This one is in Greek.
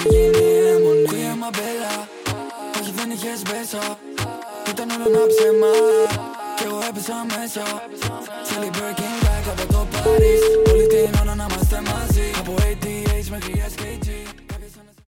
έχει γίνει αιμονή. Κουία μα μπέλα, όχι δεν είχες μέσα. Ήταν όλο ένα ψέμα κι εγώ έπεσα μέσα. Θέλει breaking back από το Paris. Όλη την ώρα να είμαστε μαζί. Από ATH μέχρι SKG.